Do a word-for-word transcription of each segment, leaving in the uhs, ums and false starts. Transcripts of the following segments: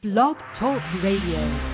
Blog Talk Radio.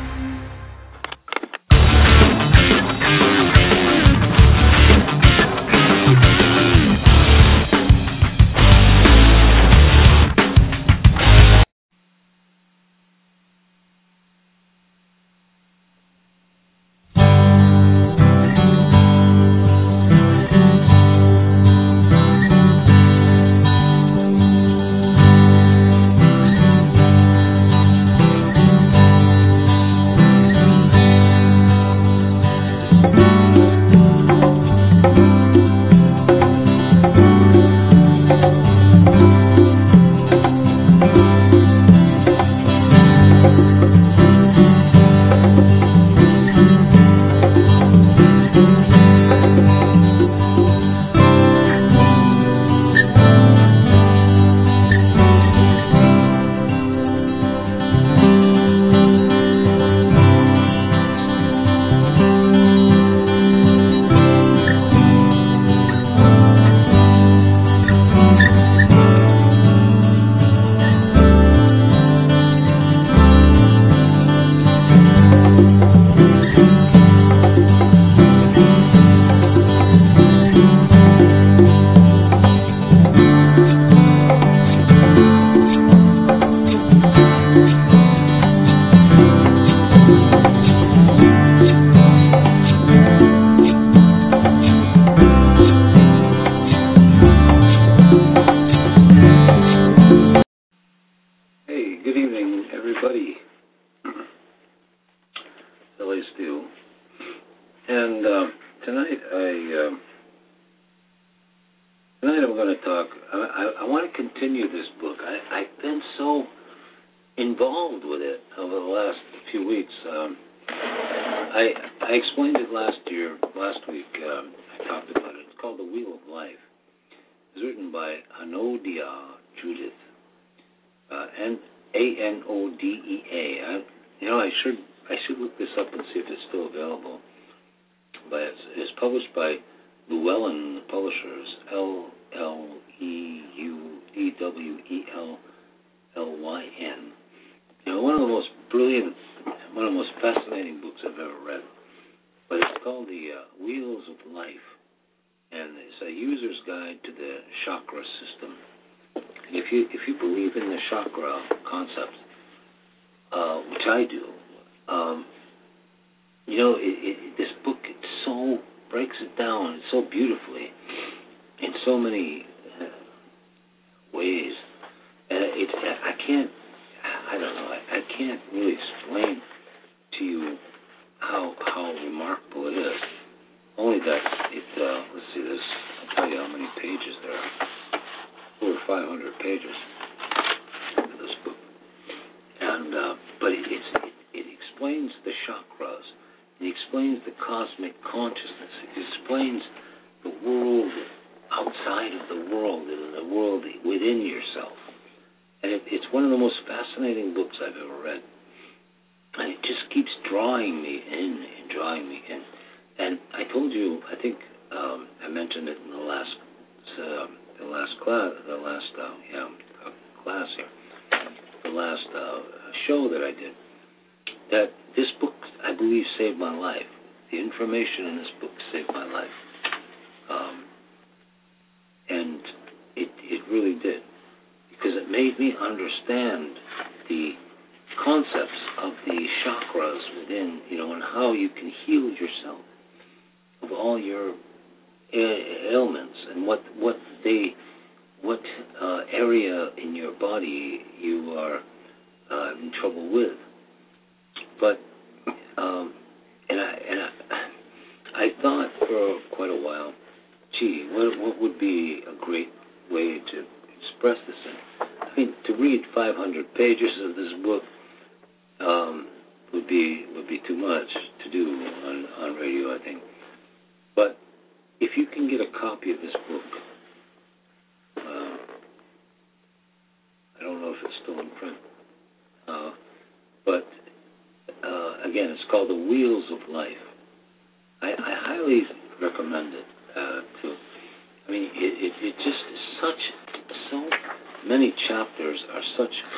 Recommend it uh, to. I mean, it, it, it just is such so many chapters are such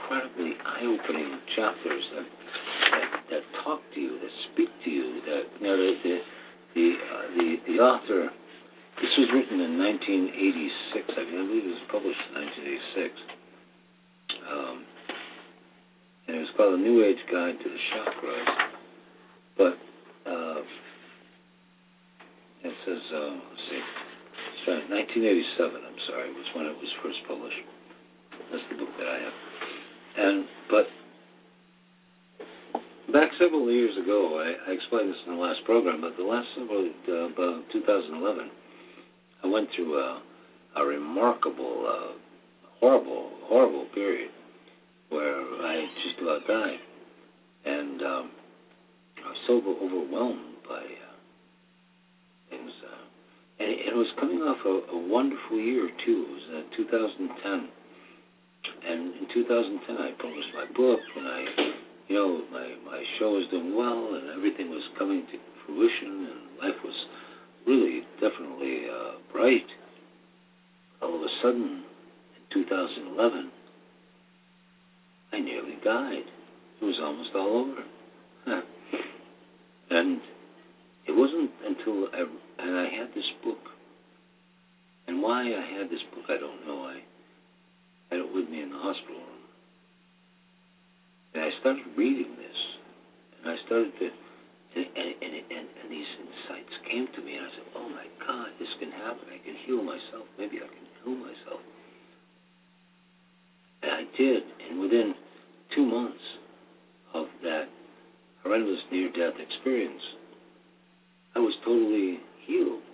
incredibly eye-opening chapters that, that that talk to you, that speak to you. That you know, the the the, uh, the, the author. This was written in nineteen eighty-six. I believe it was published in nineteen eighty-six. Um, and it was called A New Age Guide to the Chakras. But uh, it says, uh, let's see, it's right, nineteen eighty-seven. I'm sorry, was when it was first published. That's the book that I have. And but back several years ago, I, I explained this in the last program, but the last several, uh, about two thousand eleven, I went through a, a remarkable, uh, horrible, horrible period where I just about died, and um, I was so overwhelmed by uh, things. Uh, and it, it was coming off a, a wonderful year too. It was uh, two thousand ten. And in two thousand ten, I published my book, and I, you know, my, my show was doing well, and everything was coming to fruition, and life was really, definitely uh, bright. All of a sudden, in two thousand eleven, I nearly died. It was almost all over. Huh. And it wasn't until I, and I had this book, and why I had this book, I don't know. I had it with me in the hospital room. And I started reading this, and I started to, and, and, and, and these insights came to me, and I said, oh my God, this can happen. I can heal myself. Maybe I can heal myself. And I did, and within two months of that horrendous near-death experience, I was totally healed.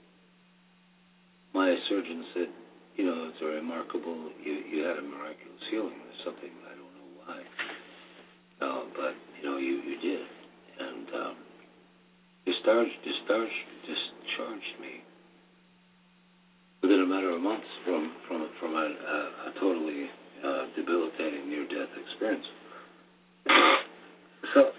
My surgeon said, you know, it's a remarkable, you, you had a miraculous healing. There's something, I don't know why. Uh, but, you know, you, you did. And um, discharged, discharged, discharged me within a matter of months from, from, from a, a, a totally uh, debilitating near-death experience. So,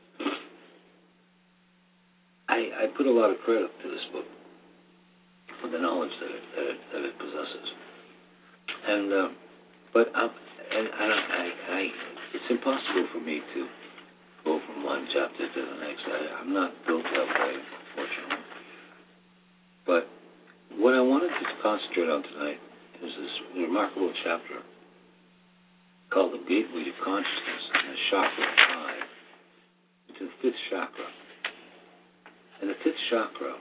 I, I put a lot of credit to this book for the knowledge that it, that it, that it possesses. And, uh, but I'm, and, and I, I, it's impossible for me to go from one chapter to the next. I, I'm not built that way, unfortunately. But what I wanted to concentrate on tonight is this remarkable chapter called The Gateway to Consciousness and the Chakra five. It's the fifth chakra. And the fifth chakra,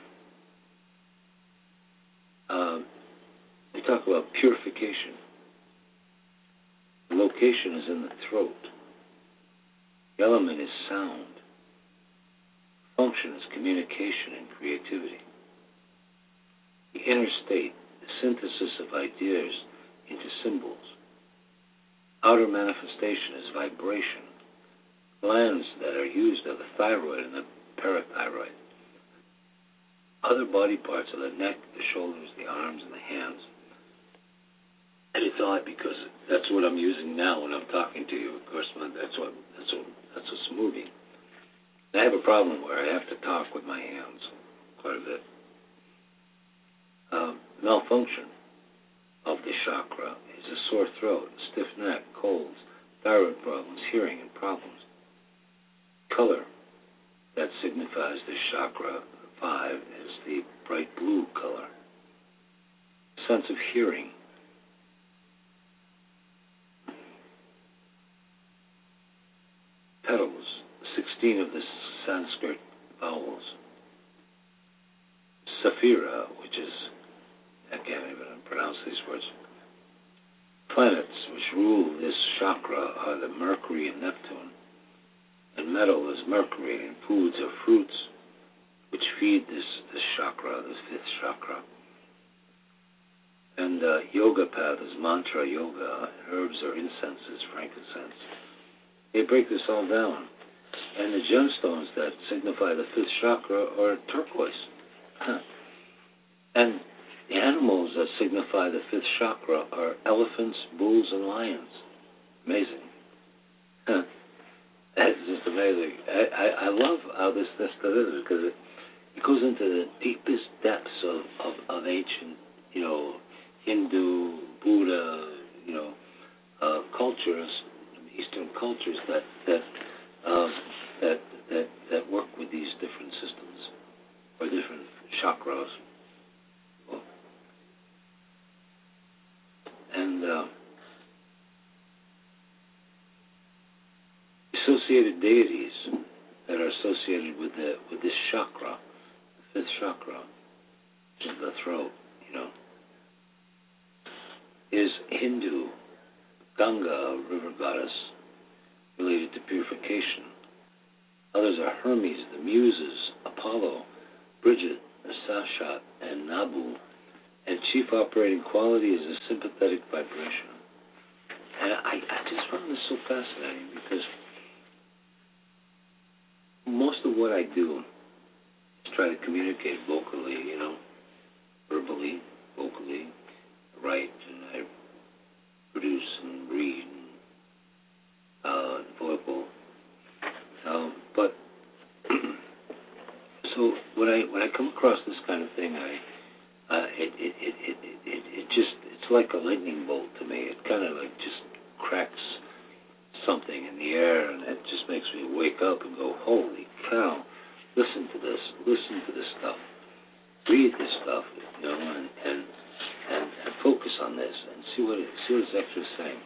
Um, we talk about purification. The location is in the throat. The element is sound. Function is communication and creativity. The inner state, the synthesis of ideas into symbols. Outer manifestation is vibration. Glands that are used are the thyroid and the parathyroid. Other body parts are the neck, the shoulders, the arms, and the hands. And it's odd because that's what I'm using now when I'm talking to you. Of course, that's what that's what that's what's moving. And I have a problem where I have to talk with my hands quite a bit. Um, malfunction of the chakra is a sore throat, stiff neck, colds, thyroid problems, hearing, and problems. Color that signifies the chakra five is the bright blue color. Sense of hearing. Petals, sixteen of the Sanskrit vowels. Saphira, which is, I can't even pronounce these words. Planets which rule this chakra are the Mercury and Neptune. And metal is mercury, and foods are fruits which feed this, this chakra, this fifth chakra. And uh, yoga path is mantra yoga, and herbs are incenses, frankincense. They break this all down. And the gemstones that signify the fifth chakra are turquoise. And the animals that signify the fifth chakra are elephants, bulls, and lions. Amazing. It's just amazing. I, I, I love how this, this is, because it, it goes into the deepest depths of, of, of ancient, you know, Hindu, Buddha, you know, uh, cultures Eastern cultures that that um, that that that work with these different systems or different chakras. Well, and uh, associated deities that are associated with the with this chakra, the fifth chakra, which is the throat, you know, is Hindu, Ganga, a river goddess related to purification. Others are Hermes, the Muses, Apollo, Bridget, Sashat, and Nabu. And chief operating quality is a sympathetic vibration. And I, I just found this so fascinating because most of what I do is try to communicate vocally, you know, verbally, vocally, write, and I produce and read, uh, vocal. Um, but so when I when I come across this kind of thing, I uh, it, it, it, it, it, it just it's like a lightning bolt to me. It kind of like just cracks something in the air, and it just makes me wake up and go, holy cow, listen to this, listen to this stuff, read this stuff, you know, and and, and, and focus on this and see what it, see what it's actually saying.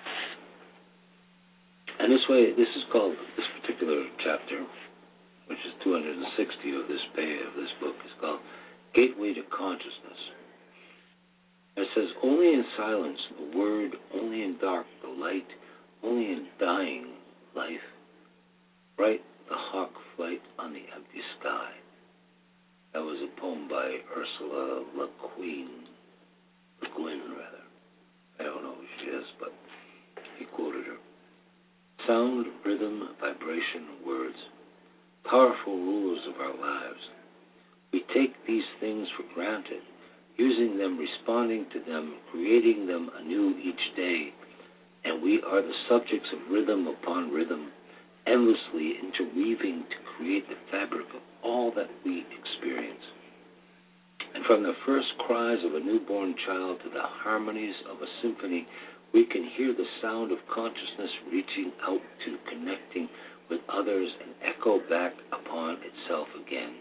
And this way, this is called, this particular chapter, which is two hundred sixty of this page of this book, is called Gateway to Consciousness. It says, only in silence the word, only in dark the light, only in dying life, bright the hawk flight on the empty sky. That was a poem by Ursula Le Guin, Le Guin rather. I don't know who she is, but he quoted her. Sound, rhythm, vibration, words, powerful rulers of our lives. We take these things for granted, using them, responding to them, creating them anew each day, and we are the subjects of rhythm upon rhythm, endlessly interweaving to create the fabric of all that we experience. And from the first cries of a newborn child to the harmonies of a symphony, we can hear the sound of consciousness reaching out to, connecting with others, and echo back upon itself again.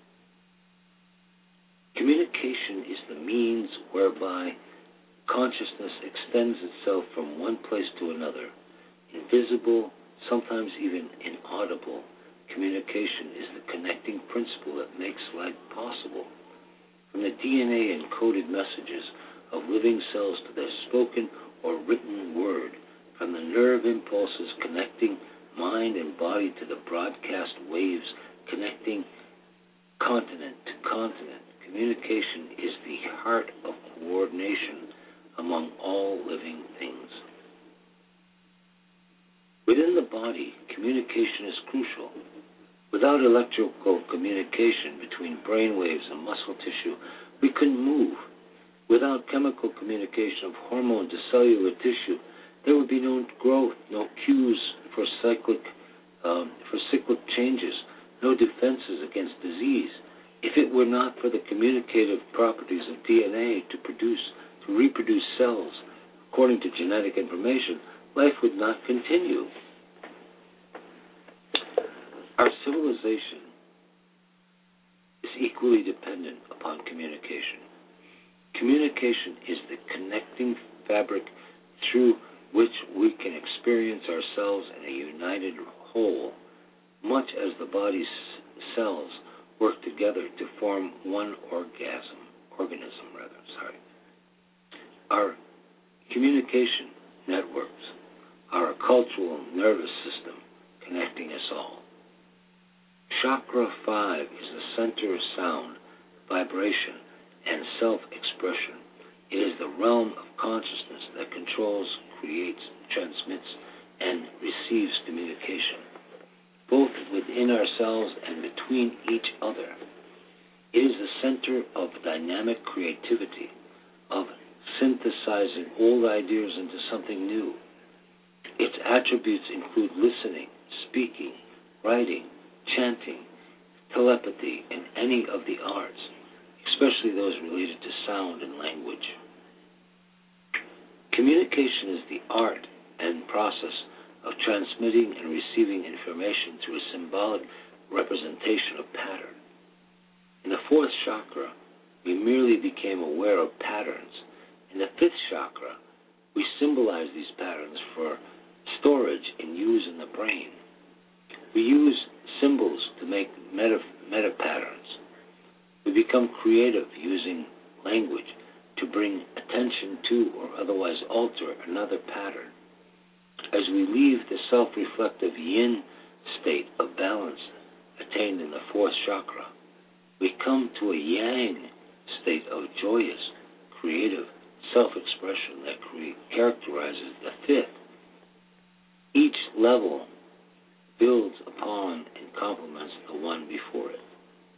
Communication is the means whereby consciousness extends itself from one place to another. Invisible, sometimes even inaudible, communication is the connecting principle that makes life possible. From the D N A-encoded messages of living cells to their spoken or written word, from the nerve impulses connecting mind and body to the broadcast waves connecting continent to continent, communication is the heart of coordination among all living things. Within the body, communication is crucial. Without electrical communication between brain waves and muscle tissue, we couldn't move. Without chemical communication of hormone to cellular tissue, there would be no growth, no cues for cyclic um, for cyclic changes, no defenses against disease. If it were not for the communicative properties of D N A to produce, to reproduce cells according to genetic information, life would not continue. Our civilization is equally dependent upon communication. Communication is the connecting fabric through which we can experience ourselves in a united whole, much as the body's cells work together to form one orgasm, organism rather, sorry. Our communication networks are a cultural nervous system connecting us all. Chakra five is the center of sound, vibration, and self-expression. It is the realm of consciousness that controls, creates, transmits, and receives communication, both within ourselves and between each other. It is the center of dynamic creativity, of synthesizing old ideas into something new. Its attributes include listening, speaking, writing, chanting, telepathy, and any of the arts, especially those related to sound and language. Communication is the art and process transmitting and receiving information through a symbolic representation of pattern. In the fourth chakra, we merely became aware of patterns. In the fifth chakra, we symbolize these patterns for storage and use in the brain. We use symbols to make meta, meta patterns. We become creative using language to bring attention to or otherwise alter another pattern. As we leave the self-reflective yin state of balance attained in the fourth chakra, we come to a yang state of joyous, creative self-expression that cre- characterizes the fifth. Each level builds upon and complements the one before it.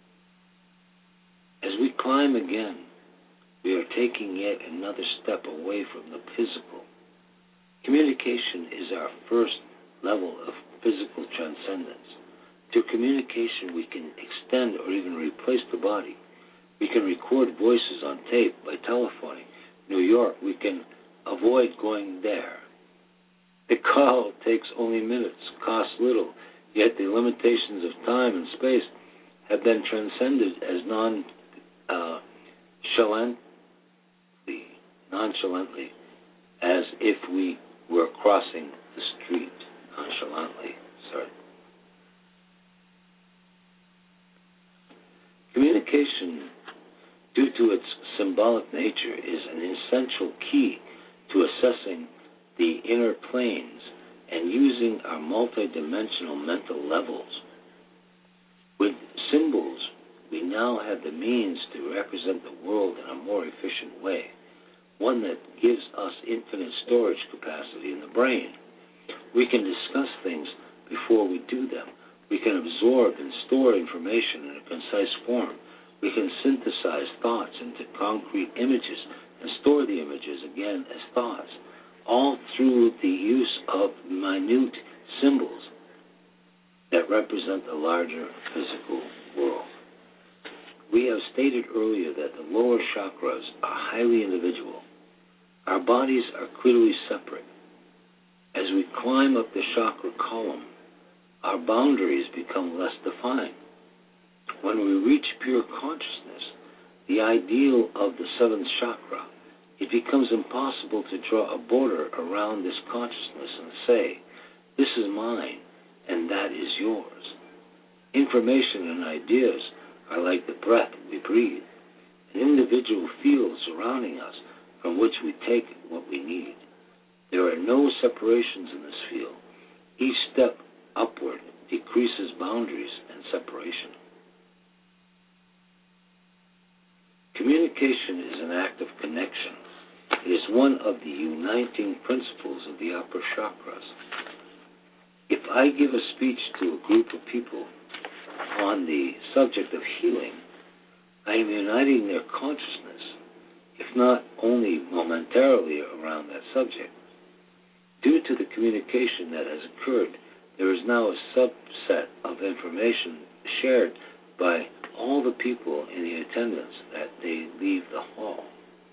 As we climb again, we are taking yet another step away from the physical. Communication is our first level of physical transcendence. Through communication, we can extend or even replace the body. We can record voices on tape by telephoning. New York, we can avoid going there. The call takes only minutes, costs little, yet the limitations of time and space have been transcended as non, uh, chalant, nonchalantly as if we were crossing the street nonchalantly. Sorry. Communication, due to its symbolic nature, is an essential key to assessing the inner planes and using our multidimensional mental levels. With symbols, we now have the means to represent the world in a more efficient way, one that gives us infinite storage capacity in the brain. We can discuss things before we do them. We can absorb and store information in a concise form. We can synthesize thoughts into concrete images and store the images again as thoughts, all through the use of minute symbols that represent the larger physical world. We have stated earlier that the lower chakras are highly individual. Our bodies are clearly separate. As we climb up the chakra column, our boundaries become less defined. When we reach pure consciousness, the ideal of the seventh chakra, it becomes impossible to draw a border around this consciousness and say, this is mine and that is yours. Information and ideas are like the breath we breathe, an individual field surrounding us from which we take what we need. There are no separations in this field. Each step upward decreases boundaries and separation. Communication is an act of connection. It is one of the uniting principles of the upper chakras. If I give a speech to a group of people on the subject of healing, I am uniting their consciousness, if not only momentarily around that subject. Due to the communication that has occurred, there is now a subset of information shared by all the people in the attendance that they leave the hall.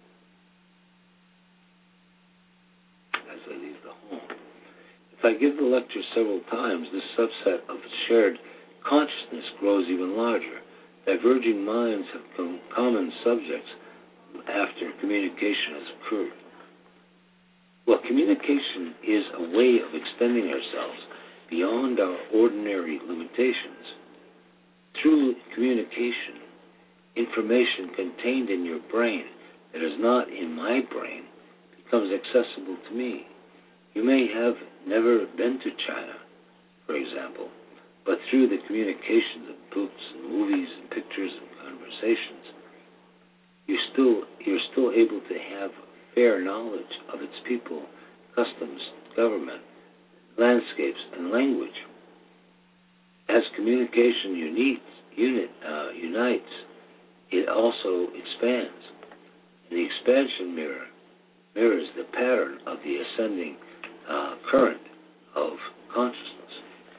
As they leave the hall. If I give the lecture several times, this subset of shared consciousness grows even larger. Diverging minds have com- common subjects after communication has occurred. Well, communication is a way of extending ourselves beyond our ordinary limitations. Through communication, information contained in your brain that is not in my brain becomes accessible to me. You may have never been to China, for example, but through the communications of books and movies and pictures and conversations, you still, you're still able to have fair knowledge of its people, customs, government, landscapes, and language. As communication unites, unit, uh, unites, it also expands. And the expansion mirror mirrors the pattern of the ascending uh, current of consciousness.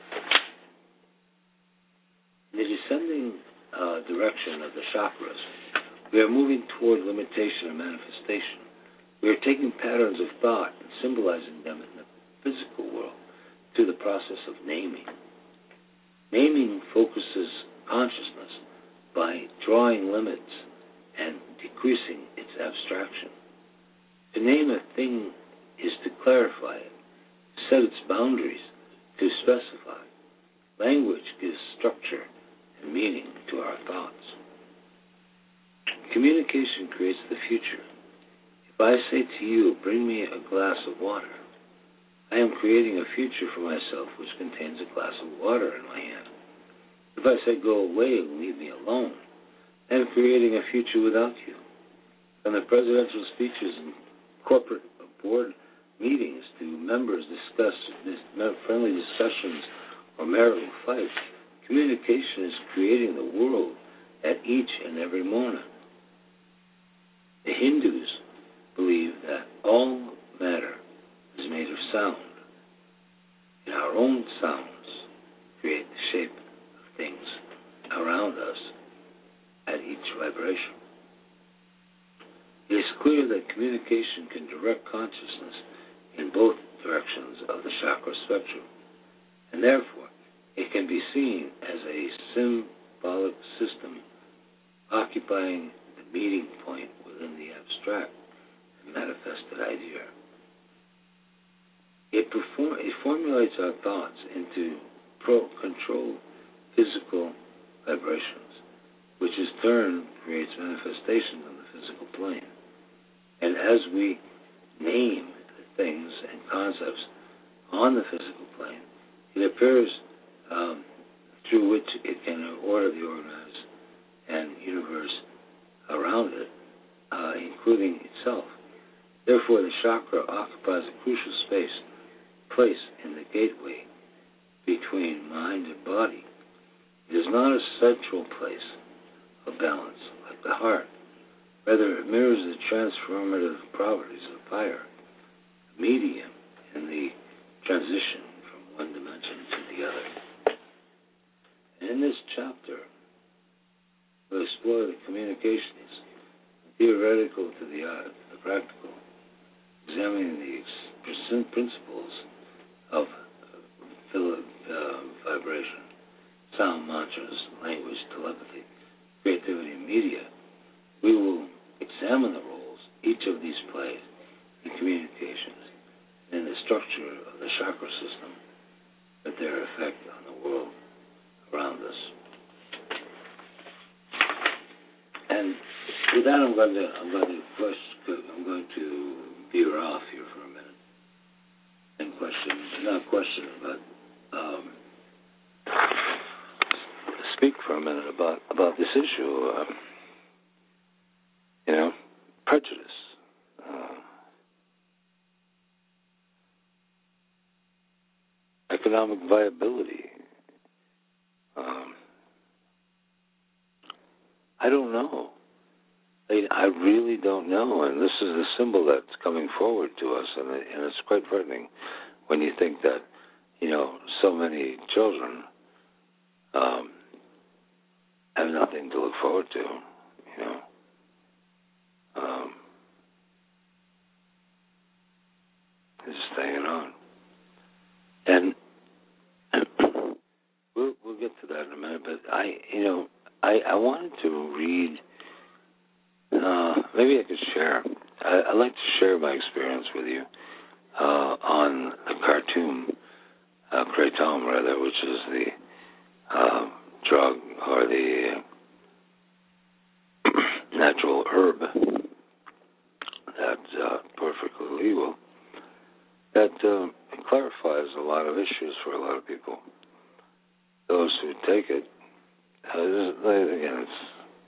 In the descending uh, direction of the chakras, we are moving toward limitation and manifestation. We are taking patterns of thought and symbolizing them in the physical world to to the process of naming. Naming focuses consciousness by drawing limits and decreasing its abstraction. To name a thing is to clarify it, to set its boundaries, to specify. Language gives structure and meaning to our thoughts. Communication creates the future. If I say to you, bring me a glass of water, I am creating a future for myself which contains a glass of water in my hand. If I say, go away and leave me alone, I am creating a future without you. From the presidential speeches and corporate board meetings to members discuss this friendly discussions or marital fights, communication is creating the world at each and every moment. The Hindus believe that all matter is made of sound, and our own sounds create the shape of things around us at each vibration. It is clear that communication can direct consciousness in both directions of the chakra spectrum, and therefore it can be seen as a symbolic system occupying the meeting point within the abstract and manifested idea. It, perform, it formulates our thoughts into pro-controlled physical vibrations, which in turn creates manifestations on the physical plane. And as we name the things and concepts on the physical plane, it appears um, through which it can order the organized and universe around it, uh, including itself. Therefore, the chakra occupies a crucial space, place in the gateway between mind and body. It is not a central place of balance like the heart. Rather, it mirrors the transformative properties of fire, a medium in the transition from one dimension to the other. And in this chapter, we'll explore the communications, theoretical to the, uh, the practical, examining the principles of uh, uh, vibration, sound, mantras, language, telepathy, creativity, and media. We will examine the roles each of these plays in communications and the structure of the chakra system, but their effect on the world around us. And with that, I'm going to I'm going to question, I'm going to veer off here for a minute and question, not question, but um, speak for a minute about about this issue. Uh, you know, prejudice. Uh, economic viability. Um, I don't know. I, I really don't know, and this is the symbol that's coming forward to us, and, it, and it's quite frightening when you think that, you know, so many children um, have nothing to look forward to, you know. Um, just hanging on. And we'll, we'll get to that in a minute, but I, you know, I, I wanted to read, uh, maybe I could share, I, I'd like to share my experience with you uh, on the cartoon, uh, kratom rather, which is the uh, drug or the uh, natural herb that's uh, perfectly legal, that uh, clarifies a lot of issues for a lot of people. Those who take it, uh, again, it's,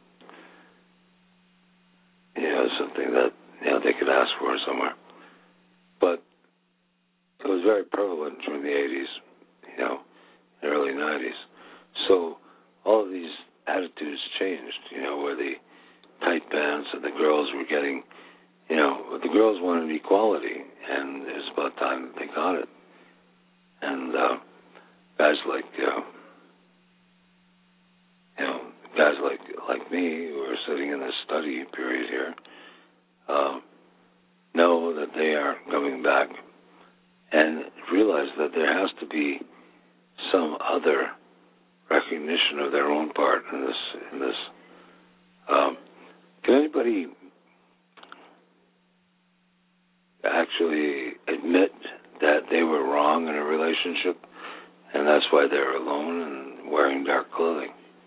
you know, something that, you know, they could ask for somewhere. But it was very prevalent during the eighties, you know, early nineties. So all of these attitudes changed, you know, where the tight pants and the girls were getting, you know, the girls wanted equality, and it was about time that they got it. And uh, guys like, uh, you know, guys like like me who are sitting in this study period here, uh, know that they are coming back and realize that there has to be some other recognition of their own part in this. In this, um, can anybody actually admit that they were wrong in a relationship, and that's why they're alone and wearing dark clothing?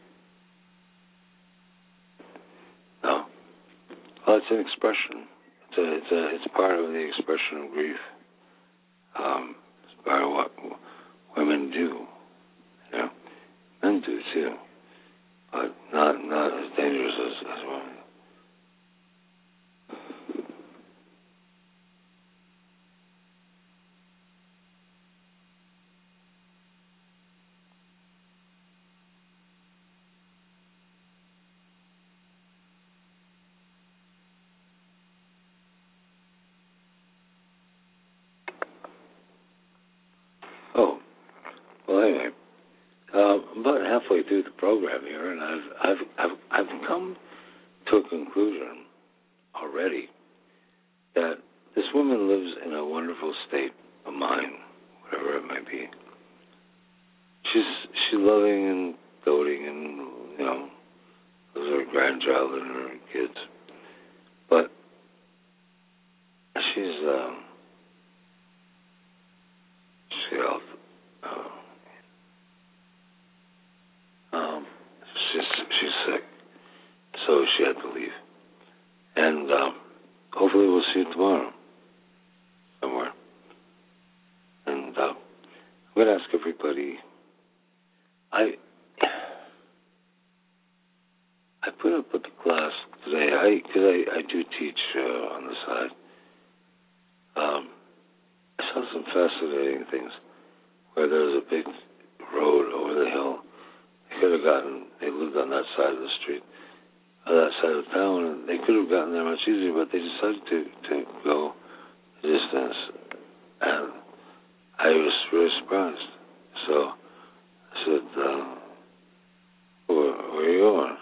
No. Well, it's an expression. It's a, it's a, it's part of the expression of grief. Um, it's part of what women do. You know, men do too, but not not as dangerous as, as women. Oh, well, anyway, uh, I'm about halfway through the program here, and I've I've I've I've come to a conclusion already that this woman lives in a wonderful state of mind, whatever it might be. She's she's loving and doting, and you know, those are her grandchild and her kids, but she's um, she's got uh, um, she's she's sick, so she had to leave, and um, hopefully we'll see you tomorrow somewhere. And uh, I'm going to ask everybody. I I put up with the class today. I because I, I do teach uh, on the side. Um, I saw some fascinating things where there was a big road over the hill. They could have gotten. They lived on that side of the street, on that side of town, and they could have gotten there much easier. But they decided to to go the distance, and I was really surprised. So I said, uh, where, where are you going?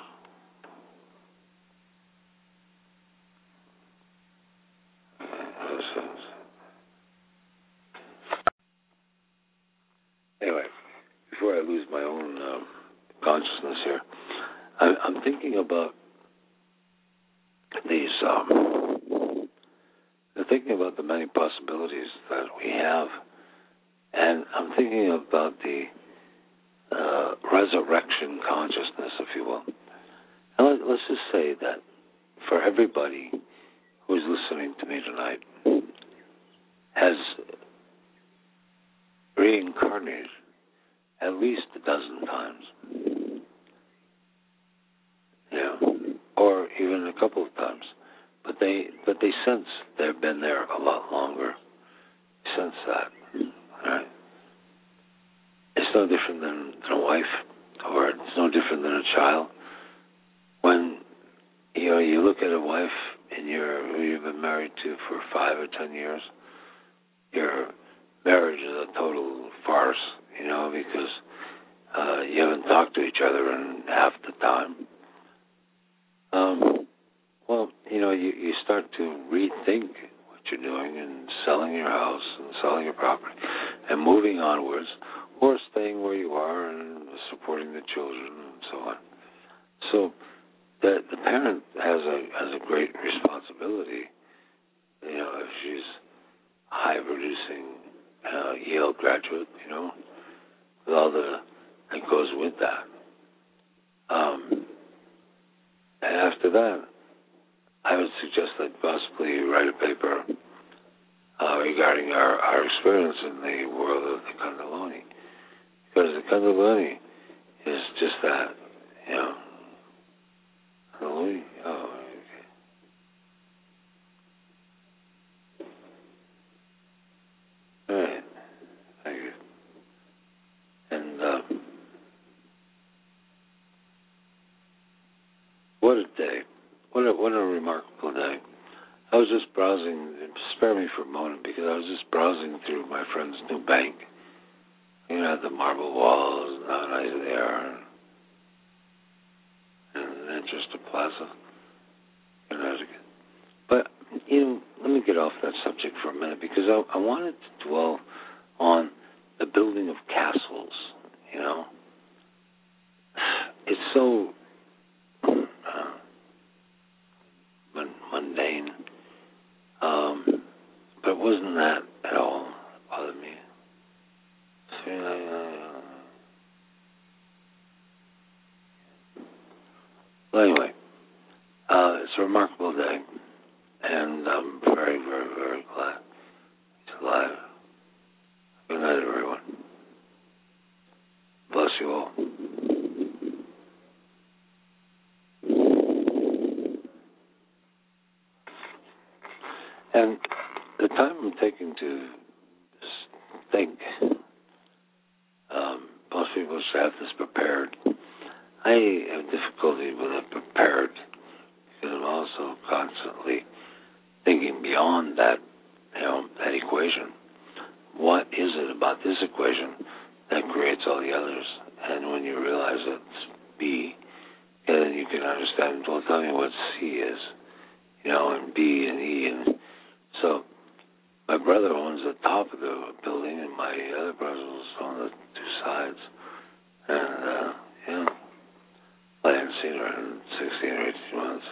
Anyway, before I lose my own um, consciousness here, I, I'm thinking about these, um, I'm thinking about the many possibilities that we have, and I'm thinking about the uh, resurrection consciousness, if you will. And let, let's just say that for everybody who is listening to me tonight has reincarnated at least a dozen times, you know, or even a couple of times, but they but they sense they've been there a lot longer. Sense that, right? It's no different than, than a wife, or it's no different than a child. When you know you look at a wife and you're who you've been married to for five or ten years, your marriage is a total farce, you know, because uh, you haven't talked to each other in half the time. Um, well, you know, you, you start to rethink what you're doing and selling your house and selling your property and moving onwards, or staying where you are and supporting the children and so on. So the the parent has a has a great responsibility. You know, if she's high producing uh, Yale graduate, you know, with all the that goes with that. Um, and after that, I would suggest that possibly write a paper uh, regarding our, our experience in the world of the Kundalini. Because the Kundalini is just that, you know. Kundalini? Oh, okay. All right. Thank you. And uh, what a day. What a, what a remarkable day. I was just browsing, spare me for a moment, because I was just browsing through my friend's new bank. You know, the marble walls, and how nice they are, and Manchester Plaza, Connecticut. But, you know, let me get off that subject for a minute, because I, I wanted to dwell on the building of castles yeah. Well, anyway, uh, it's a remarkable day, and I'm very, very, very glad he's alive. Good night, everyone. Bless you all. And the time I'm taking to think, um, most people should have this prepared. I have difficulty with it prepared because I'm also constantly thinking beyond that, you know, that equation. What is it about this equation that creates all the others? And when you realize it's B, then you can understand, well, tell me what C is, you know, and B and E. And so my brother owns the top of the building, and my other brothers own the two sides. And, uh, yeah, I hadn't seen her in sixteen or eighteen months.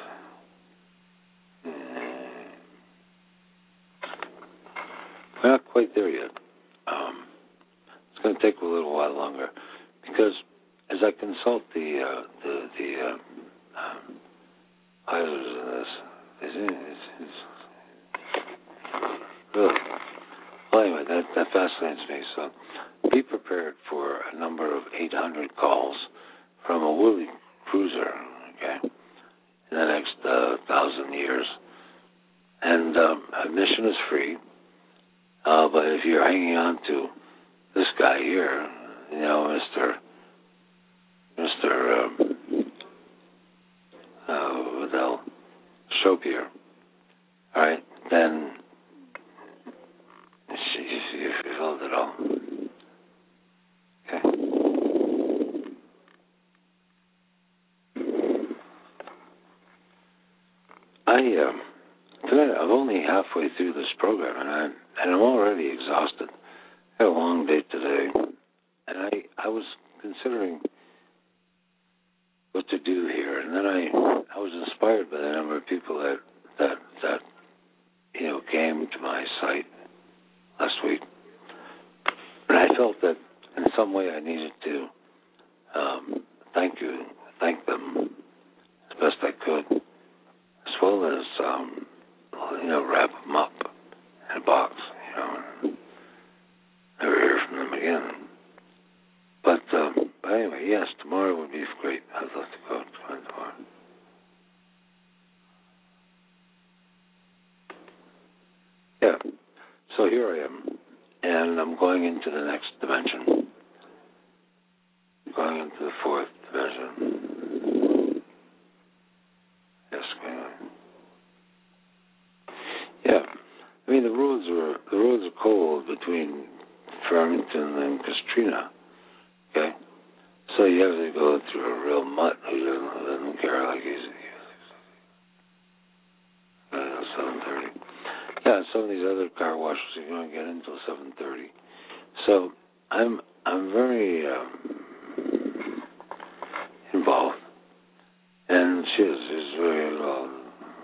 We're not quite there yet. Um, it's going to take a little while longer because as I consult the uh, the the uh, um, items in this, it's, it's, it's really well. Anyway, that that fascinates me. So be prepared for a number of eight hundred calls from a Willie cruiser. Okay, in the next uh, thousand years, and um, admission is free. Uh, but if you're hanging on to this guy here, you know, Mister Mister Um, uh, Vidal Shopier, all right, then you filled it all. Okay. I um, tonight I'm only halfway through this program, and I'm and I'm already exhausted. I had a long day today, and I I was considering what to do here, and then I I was inspired by the number of people that that that you know came to my site last week, and I felt that in some way I needed to um, thank you, thank them as best I could, as well as um, you know wrap them up in a box, you know, and never hear from them again. But, um, but anyway, yes, tomorrow would be great. I'd love to go to tomorrow. Yeah. So here I am, and I'm going into the next dimension. Going into the fourth dimension. Yes, going on. Yeah. I mean, the roads were the roads are cold between Farmington and Katrina. Okay, so you have to go through a real mutt who doesn't, doesn't care, like he's uh, seven thirty. Yeah, some of these other car washes you don't get until seven thirty. So I'm I'm very um, involved, and she is is very involved.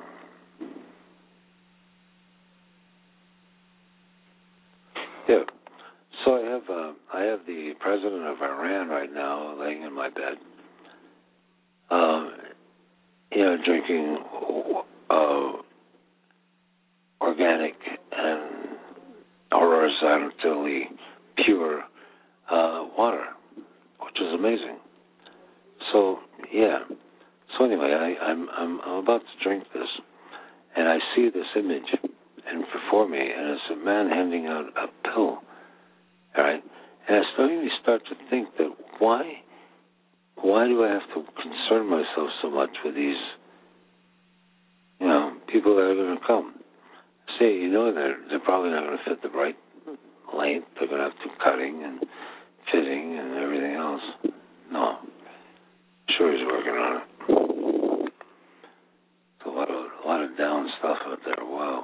Yeah. So I have uh, I have the president of Iran right now laying in my bed, um, you know, drinking uh, organic and horizontally pure uh, water, which is amazing. So yeah. So anyway, I, I'm I'm I'm about to drink this, and I see this image and before me, and it's a man handing out a pill. All right, and I suddenly start to think that why, why do I have to concern myself so much with these, you know, people that are going to come? Say, you know, they're they're probably not going to fit the right length. They're going to have to cutting and fitting and everything else. No, sure he's working on it. It's a lot of a lot of down stuff out there. Wow.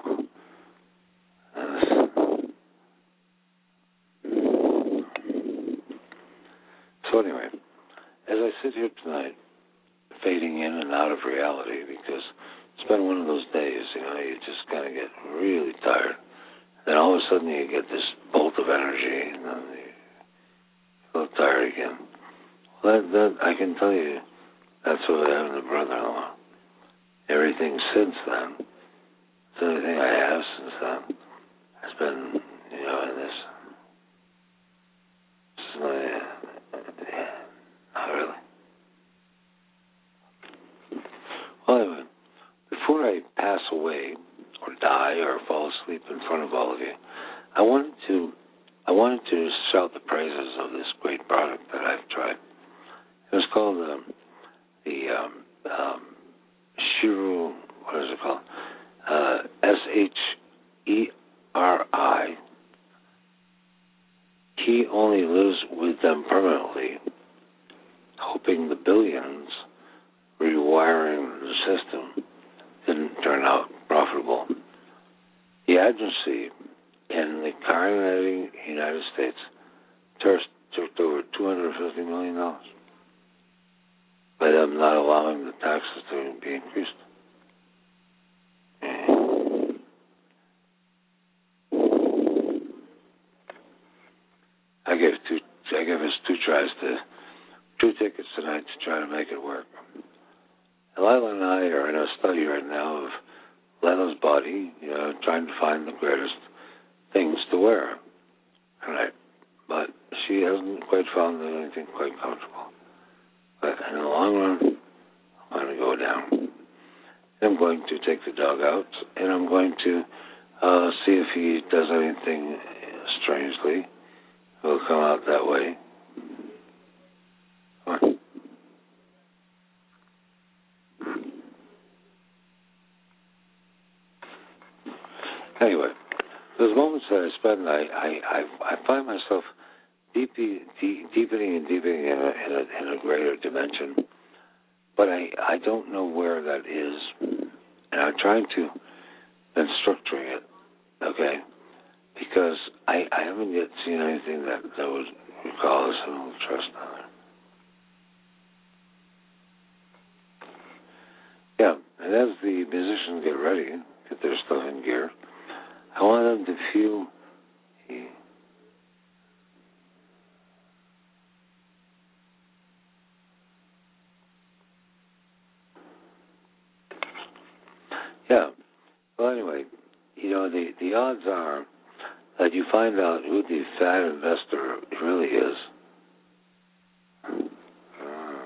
Uh, So anyway, as I sit here tonight, fading in and out of reality, because it's been one of those days, you know, you just kind of get really tired. Then all of a sudden you get this bolt of energy, and then again. Well, that, that, I can tell you, that's what happened to brother-in-law. Everything since then, so everything I have since then has been, you know, in this. So, yeah, yeah, not really. Well, anyway, before I pass away or die or fall asleep in front of all of you, I wanted to I wanted to shout the praises of this great product that I've tried. It was called um, the um, um, Shiru, what is it called? Uh, S H E R I. He only lives with them permanently, hoping the billions rewiring the system didn't turn out profitable. The agency in the current United States took over two hundred fifty million dollars by them not allowing the taxes to be increased. I gave two. I gave us two tries to two tickets tonight to try to make it work. Lila and I are in a study right now of Lila's body, you know, trying to find the greatest things to wear. Right. But she hasn't quite found anything quite comfortable. But in the long run, I'm going to go down. I'm going to take the dog out, and I'm going to uh, see if he does anything strangely. He'll come out that way. Come on. Anyway, those moments that I spend, I I, I, I find myself deeply, deep, deepening and deepening in a, in a in a greater dimension, but I, I don't know where that is, and I'm trying to been structuring it, okay, because I, I haven't yet seen anything that, that would recall us and will trust on it. Yeah, and as the musicians get ready, get their stuff in gear, I want them to feel he, yeah. Well, anyway, you know, the, the odds are that you find out who the fat investor really is. Uh,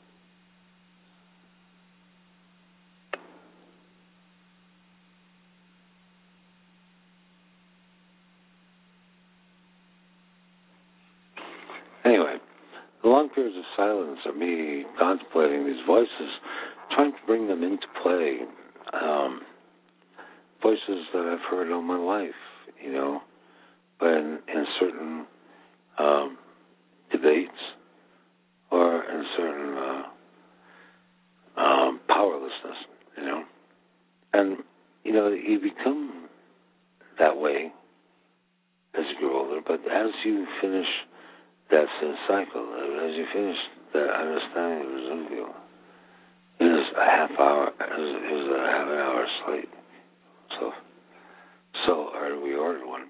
anyway, the long periods of silence are me contemplating these voices, trying to bring them into play. Um, voices that I've heard all my life, you know, but in, in certain um, debates or in certain uh, um, powerlessness, you know. And, you know, you become that way as you grow older, but as you finish that cycle, as you finish that understanding of Zungu, it is a half hour, it is a half an hour sleep. So, so or we ordered one.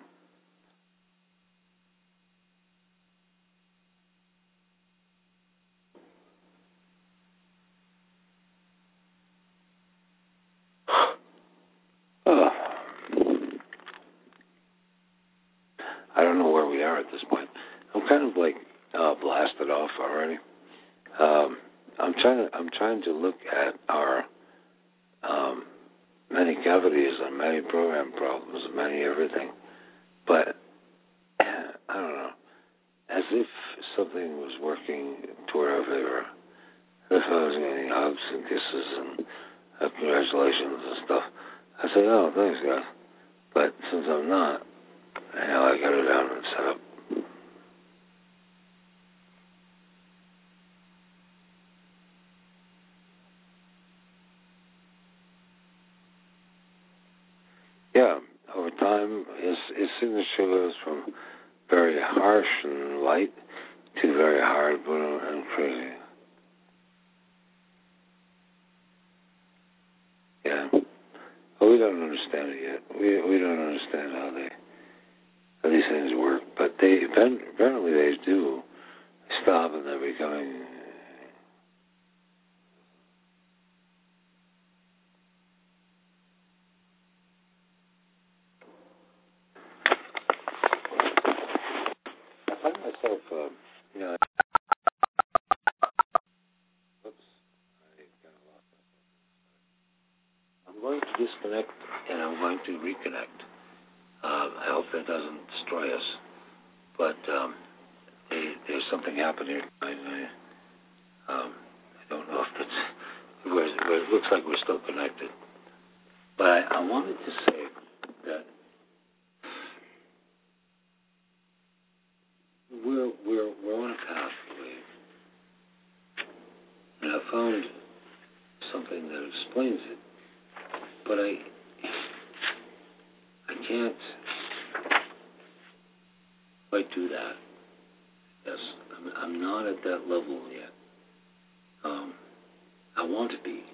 Uh, I don't know where we are at this point. I'm kind of like uh, blasted off already. Um, I'm trying to I'm trying to look at our um, many cavities and many program problems and many everything, but I don't know. As if something was working toward our favor. As if I was getting hugs and kisses and uh, congratulations and stuff. I say, oh, thanks, guys. But since I'm not, now I got to go down and set up. Yeah, over time, his, his signature goes from very harsh and light to very hard, brutal, and crazy. Yeah. Well, we don't understand it yet. We we don't understand how they how these things work, but they apparently they do stop top and they're becoming. I find myself, uh, you know, oops, I kind of lost myself. I'm going to disconnect and I'm going to reconnect. Uh, I hope that doesn't destroy us, but um, they, there's something happening. I, I, um, I don't know if it's where, where it looks like we're still connected, but I, I wanted to say that we're we're we're on a pathway, and I found something that explains it, but I I can't quite do that. Yes, I'm, I'm not at that level yet. Um, I want to be,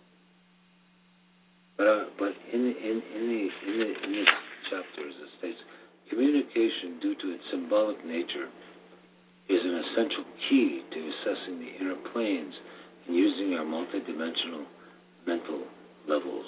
but uh, but in in in the in the in this chapter, as it states, communication, due to its symbolic nature, is an essential key to assessing the inner planes and using our multidimensional mental levels.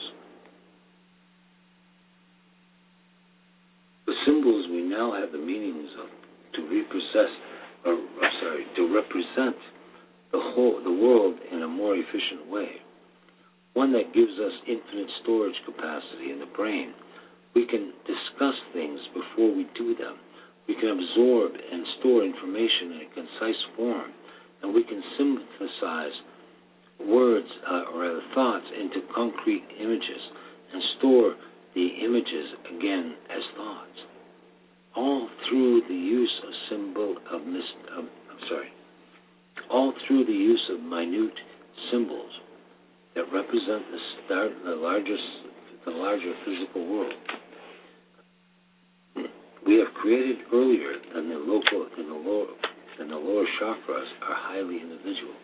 With symbols, we now have the meanings of to represent, or, or sorry, to represent the whole the world in a more efficient way, one that gives us infinite storage capacity in the brain. We can discuss things before we do them. We can absorb and store information in a concise form, and we can synthesize words uh, or rather thoughts into concrete images and store the images again as thoughts, all through the use of symbol of mis- um, I'm sorry, all through the use of minute symbols that represent the, start, the largest, the larger physical world. We have created earlier than the local, than the lower, than the lower chakras are highly individual.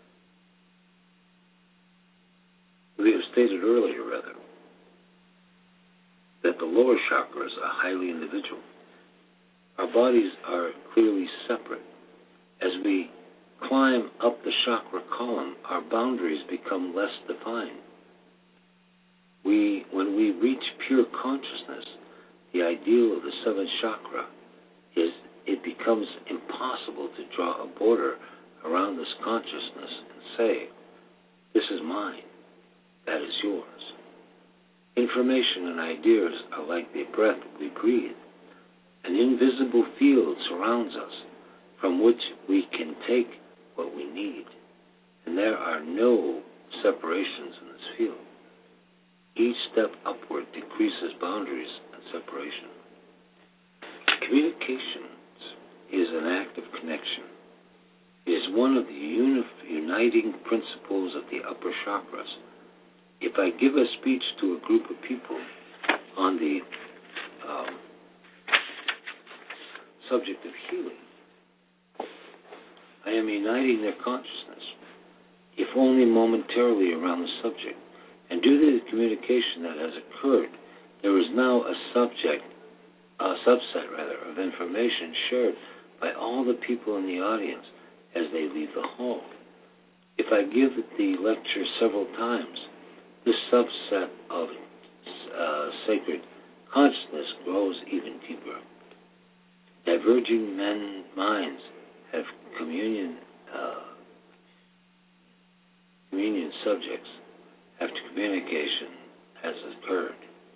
We have stated earlier, rather, that the lower chakras are highly individual. Our bodies are clearly separate. As we climb up the chakra column, our boundaries become less defined. We, when we reach pure consciousness, the ideal of the seventh chakra is it becomes impossible to draw a border around this consciousness and say, this is mine, that is yours. Information and ideas are like the breath we breathe. An invisible field surrounds us from which we can take what we need, and there are no separations in this field. Each step upward decreases boundaries and separation. Communication is an act of connection. It is one of the uni- uniting principles of the upper chakras. If I give a speech to a group of people on the um, subject of healing, I am uniting their consciousness, if only momentarily, around the subject. And due to the communication that has occurred, there is now a subject, a subset rather, of information shared by all the people in the audience as they leave the hall. If I give the lecture several times, this subset of uh, sacred consciousness grows even deeper. Diverging men minds have communion uh, communion subjects after communication has occurred.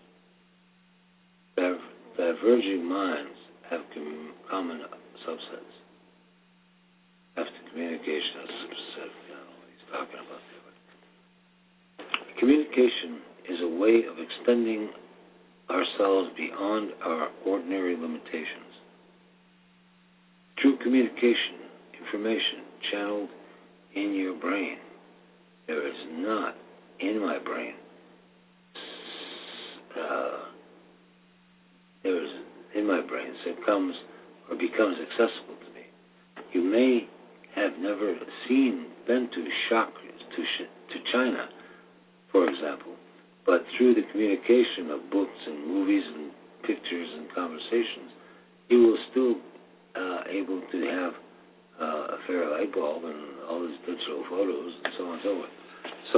Diverging minds have com- common subsets after communication has subset. I don't know what he's talking about there. Communication is a way of extending ourselves beyond our ordinary limitations. Through communication, information channeled in your brain, there is not in my brain, uh, there is in my brain, so it comes or becomes accessible to me. You may have never seen, been to chakras, to, to China, for example, but through the communication of books and movies and pictures and conversations, you will still uh, able to have uh, a clear light bulb and all these digital photos and so on and so forth. So,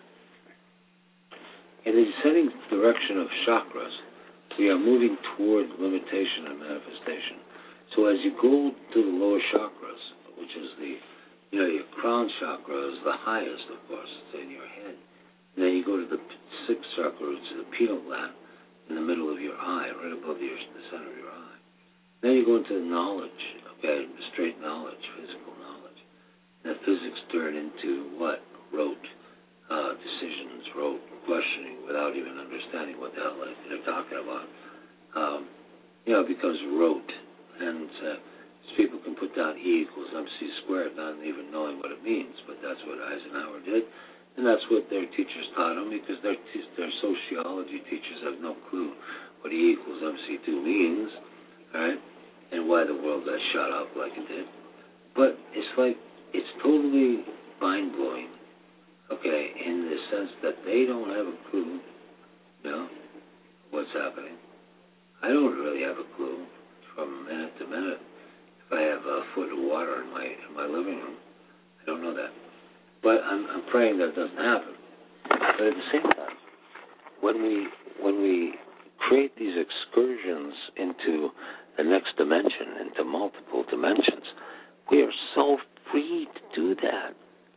in the descending direction of chakras, we are moving toward limitation and manifestation. So as you go to the lower chakras, which is the, you know, your crown chakra is the highest, of course, it's in your head. And then you go to the sixth chakra, which is the pineal gland, in the middle of your eye, right above your, the center of your eye. Then you go into the knowledge, okay, straight knowledge, physical knowledge. And that physics turn into what? Rote uh, decisions, rote questioning, without even understanding what the hell they're talking about. Um, you know, it becomes rote. And uh, people can put down E equals M C squared, not even knowing what it means. But that's what Eisenhower did. And that's what their teachers taught them, because their, te- their sociology teachers have no clue what E equals M C two means, right? And why the world got shot up like it did. But it's like, it's totally mind-blowing, okay, in the sense that they don't have a clue, you know, what's happening. I don't really have a clue from minute to minute. If I have a foot of water in my in my living room, I don't know that. But I'm, I'm praying that doesn't happen. But at the same time, when we when we create these excursions into the next dimension, into multiple dimensions, we are so free to do that.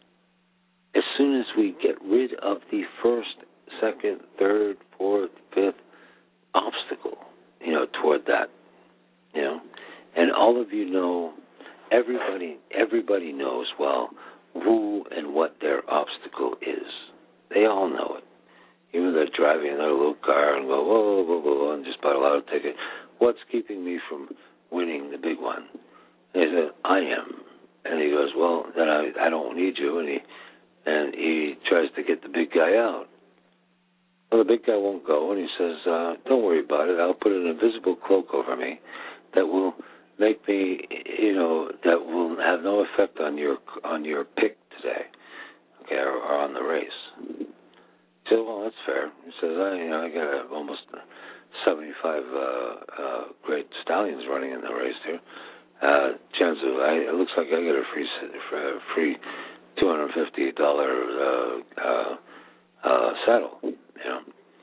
As soon as we get rid of the first, second, third, fourth, fifth obstacle, you know, toward that, you know, and all of you know, everybody, everybody knows well who and what their obstacle is. They all know it. Even they're driving in their little car and go, whoa, whoa, whoa, whoa, and just bought a lotto ticket. What's keeping me from winning the big one? And they said, I am. And he goes, well, then I, I don't need you. And he and he tries to get the big guy out. Well, the big guy won't go, and he says, uh, don't worry about it. I'll put an invisible cloak over me that will make me, you know, that will have no effect on your on your pick today, okay, or, or on the race. He said, well, that's fair. He says, I, you know, I got almost seventy-five uh, uh, great stallions running in the race here. Uh, chances, I, it looks like I get a free free two hundred fifty dollars uh, uh, uh, saddle, you know.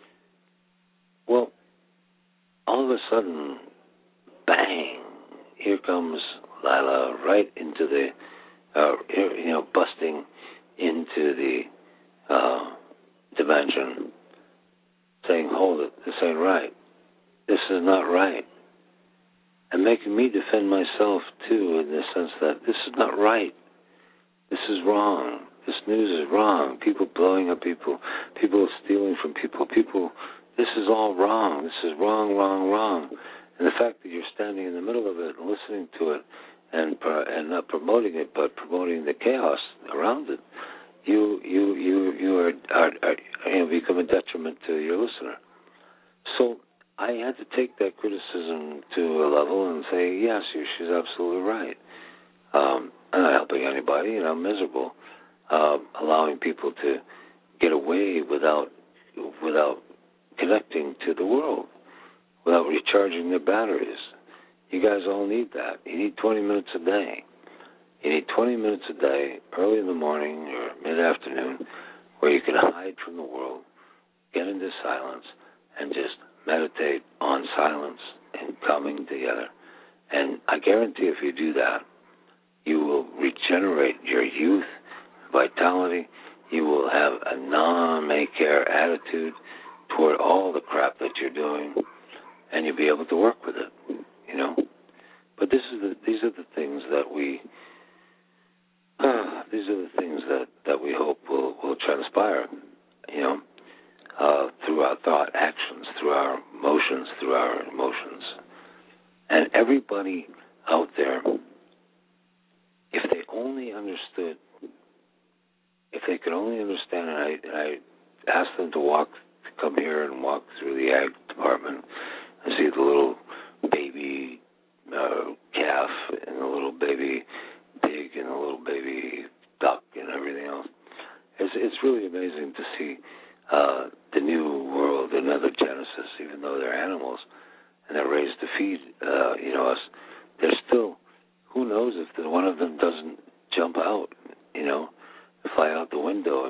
Well, all of a sudden, bang, here comes Lila right into the, uh, you know, busting into the uh, dimension, saying, hold it, this ain't right. This is not right. And making me defend myself, too, in the sense that this is not right. This is wrong. This news is wrong. People blowing up people, people stealing from people, people, this is all wrong. This is wrong, wrong, wrong. And the fact that you're standing in the middle of it and listening to it and and not promoting it, but promoting the chaos around it, you you you you are, are, are you know, become a detriment to your listener. So I had to take that criticism to a level and say, yes, she's absolutely right. Um, I'm not helping anybody, and I'm miserable, uh, allowing people to get away without without connecting to the world, without recharging their batteries. You guys all need that. You need twenty minutes a day. You need twenty minutes a day, early in the morning or mid-afternoon, where you can hide from the world, get into silence, and just meditate on silence and coming together. And I guarantee if you do that, you will regenerate your youth, vitality. You will have a non-make-care attitude toward all the crap that you're doing, and you'll be able to work with it, you know. But this is the, these are the things that we uh, these are the things that, that we hope will, will transpire, you know, uh, through our thought actions, through our emotions, through our emotions. And everybody out there, if they only understood, if they could only understand, and I, and I asked them to walk, to come here and walk through the ag department and see the little baby uh, calf and the little baby pig and the little baby duck and everything else. It's, it's really amazing to see uh, the new world, another Genesis, even though they're animals and they're raised to feed, uh, you know, us. They're still, who knows if the, one of them doesn't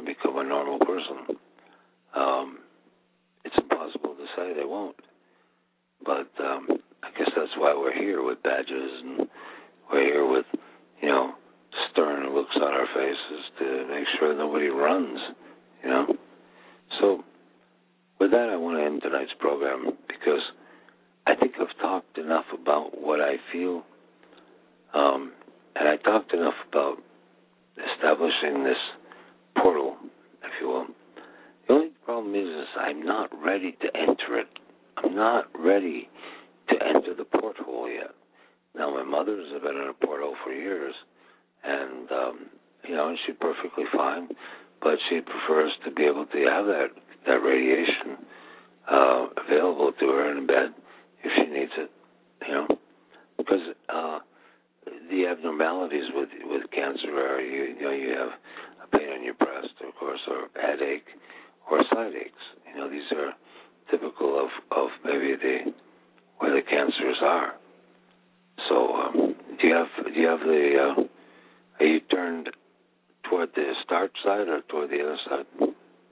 and become a normal person. Um, it's impossible to say they won't. But um, I guess that's why we're here with badges, and we're here with, you know, stern looks on our faces to make sure nobody runs, you know. So with that, I want to end tonight's program because I think I've talked enough about what I feel, um, and I talked enough about establishing this portal, if you will. The only problem is, is I'm not ready to enter it. I'm not ready to enter the porthole yet. Now, my mother's been in a porthole for years, and, um, you know, she's perfectly fine, but she prefers to be able to have that, that radiation uh, available to her in bed if she needs it, you know, because uh, the abnormalities with with cancer are, you, you know, you have a pain in your breast, of course, or a headache, or side aches. You know, these are typical of, of maybe the where the cancers are. So, um, do you have do you have the uh, are you turned toward the starch side or toward the other side?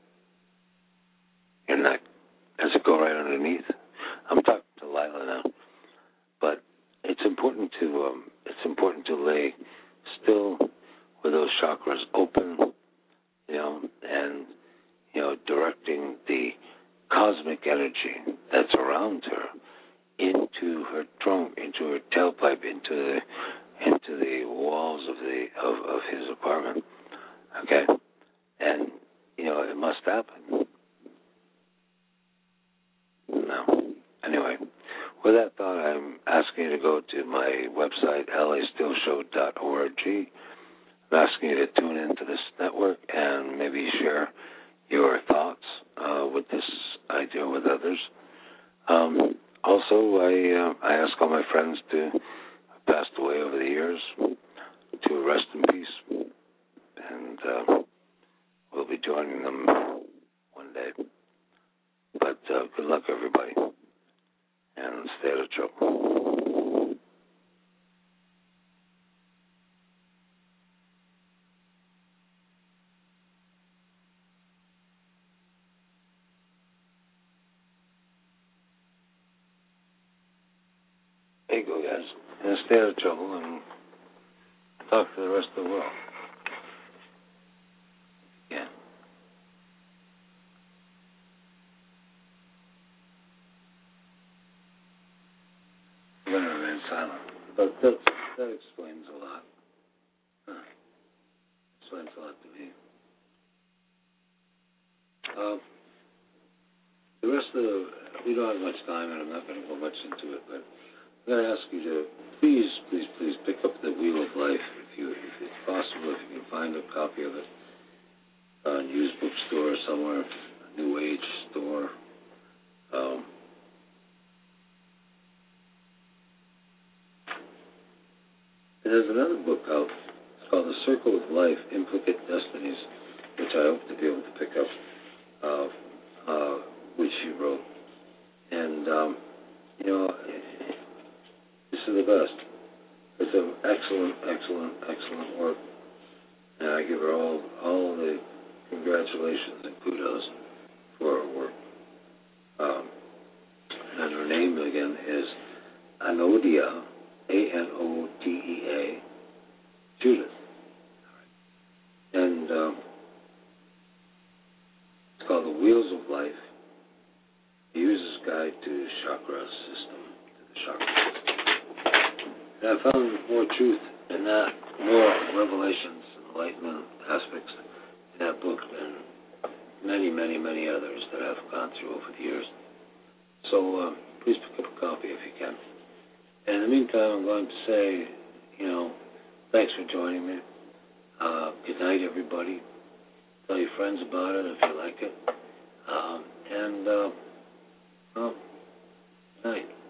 Your neck. Does it go right underneath? I'm talking to Lila now, but it's important to um, it's important to lay still with those chakras open, you know, and you know, directing the cosmic energy that's around her into her trunk, into her tailpipe, into the into the walls of the of, of his apartment. Okay, and you know it must happen. No. Anyway, with that thought, I'm asking you to go to my website, l a still show dot org. I'm asking you to tune into this network and maybe share your thoughts uh, with this idea with others. Um, also, I uh, I ask all my friends to who passed away over the years to rest in peace, and uh, we'll be joining them one day. But uh, good luck, everybody, and stay out of trouble. There you go, guys. And stay out of trouble and talk to the rest of the world. Yeah. I'm going to remain silent. But that, that explains a lot. Huh. Explains a lot to me. Uh, the rest of the, we don't have much time, and I'm not going to go much into it, but I'm going to ask you to please, please, please pick up the Wheel of Life if you, if it's possible, if you can find a copy of it on a used bookstore or somewhere, a New Age store. Um, there's another book out. It's called The Circle of Life: Implicate Destinies, which I hope to be able to pick up, uh, uh, which she wrote. And, um, you know, this is the best. It's an excellent, excellent, excellent work. And I give her all, all the congratulations and kudos for her work. Um, and her name, again, is Anodia, A N O D E A, Judith. And um, it's called The Wheels of Life, the User's Guide to Chakra System, to the chakra system. And I found more truth in that, more revelations, enlightenment aspects in that book than many, many, many others that I've gone through over the years. So uh, please pick up a copy if you can. And in the meantime, I'm going to say, you know, thanks for joining me. Uh, good night, everybody. Tell your friends about it if you like it. Um, and, uh, well, good night.